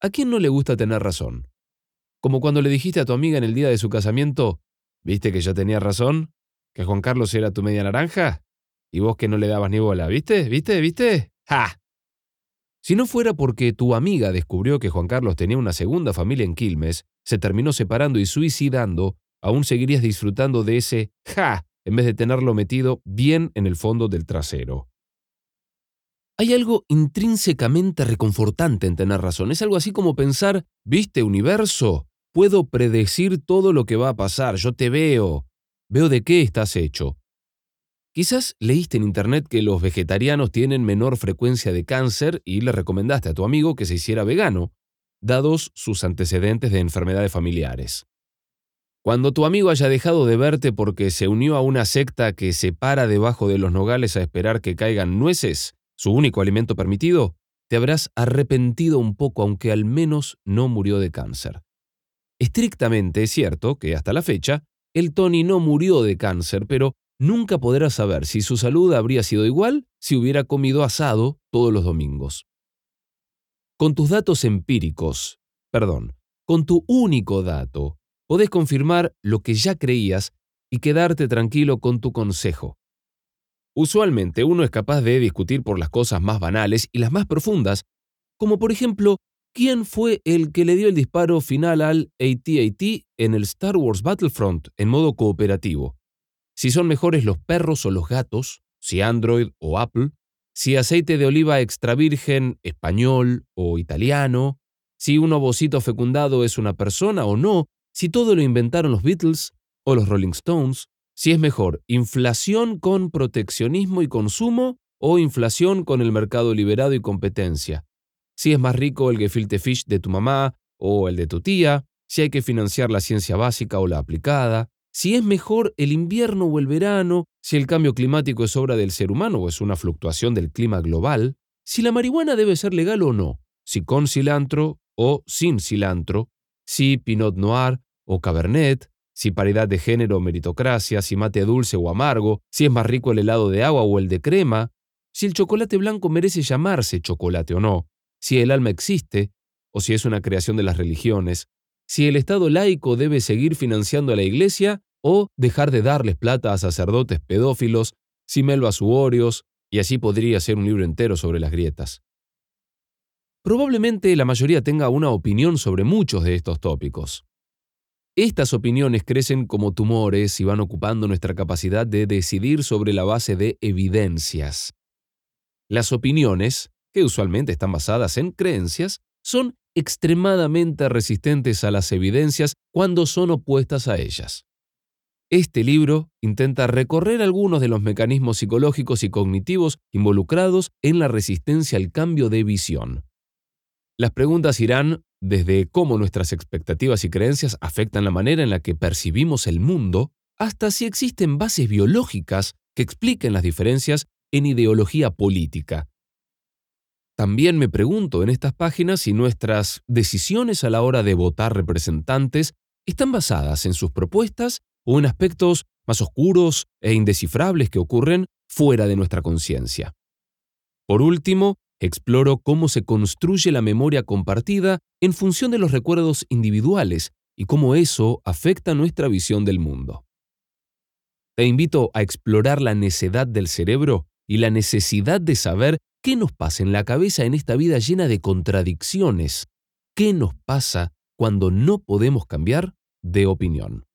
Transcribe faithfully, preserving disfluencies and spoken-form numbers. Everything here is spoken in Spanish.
¿A quién no le gusta tener razón? Como cuando le dijiste a tu amiga en el día de su casamiento, ¿viste que yo tenía razón? ¿Que Juan Carlos era tu media naranja? Y vos que no le dabas ni bola, ¿viste? ¿Viste? ¿Viste? ¡Ja! Si no fuera porque tu amiga descubrió que Juan Carlos tenía una segunda familia en Quilmes, se terminó separando y suicidando, aún seguirías disfrutando de ese ¡ja! En vez de tenerlo metido bien en el fondo del trasero. Hay algo intrínsecamente reconfortante en tener razón. Es algo así como pensar, ¿viste, universo? Puedo predecir todo lo que va a pasar. Yo te veo. Veo de qué estás hecho. Quizás leíste en internet que los vegetarianos tienen menor frecuencia de cáncer y le recomendaste a tu amigo que se hiciera vegano, dados sus antecedentes de enfermedades familiares. Cuando tu amigo haya dejado de verte porque se unió a una secta que se para debajo de los nogales a esperar que caigan nueces, su único alimento permitido, te habrás arrepentido un poco, aunque al menos no murió de cáncer. Estrictamente es cierto que hasta la fecha, el Tony no murió de cáncer, pero nunca podrás saber si su salud habría sido igual si hubiera comido asado todos los domingos. Con tus datos empíricos, perdón, con tu único dato, podés confirmar lo que ya creías y quedarte tranquilo con tu consejo. Usualmente uno es capaz de discutir por las cosas más banales y las más profundas, como por ejemplo, ¿quién fue el que le dio el disparo final al A T A T en el Star Wars Battlefront en modo cooperativo? Si son mejores los perros o los gatos, si Android o Apple, si aceite de oliva extra virgen español o italiano, si un ovocito fecundado es una persona o no, si todo lo inventaron los Beatles o los Rolling Stones, si es mejor inflación con proteccionismo y consumo o inflación con el mercado liberado y competencia, si es más rico el gefilte fish de tu mamá o el de tu tía, si hay que financiar la ciencia básica o la aplicada, si es mejor el invierno o el verano, si el cambio climático es obra del ser humano o es una fluctuación del clima global, si la marihuana debe ser legal o no, si con cilantro o sin cilantro, si Pinot Noir o Cabernet, si paridad de género o meritocracia, si mate dulce o amargo, si es más rico el helado de agua o el de crema, si el chocolate blanco merece llamarse chocolate o no, si el alma existe o si es una creación de las religiones, si el Estado laico debe seguir financiando a la Iglesia o dejar de darles plata a sacerdotes pedófilos, si Melba Suorios, y así podría ser un libro entero sobre las grietas. Probablemente la mayoría tenga una opinión sobre muchos de estos tópicos. Estas opiniones crecen como tumores y van ocupando nuestra capacidad de decidir sobre la base de evidencias. Las opiniones, que usualmente están basadas en creencias, son extremadamente resistentes a las evidencias cuando son opuestas a ellas. Este libro intenta recorrer algunos de los mecanismos psicológicos y cognitivos involucrados en la resistencia al cambio de visión. Las preguntas irán desde cómo nuestras expectativas y creencias afectan la manera en la que percibimos el mundo, hasta si existen bases biológicas que expliquen las diferencias en ideología política. También me pregunto en estas páginas si nuestras decisiones a la hora de votar representantes están basadas en sus propuestas o en aspectos más oscuros e indescifrables que ocurren fuera de nuestra conciencia. Por último, exploro cómo se construye la memoria compartida en función de los recuerdos individuales y cómo eso afecta nuestra visión del mundo. Te invito a explorar la necedad del cerebro y la necesidad de saber qué nos pasa en la cabeza en esta vida llena de contradicciones. ¿Qué nos pasa cuando no podemos cambiar de opinión?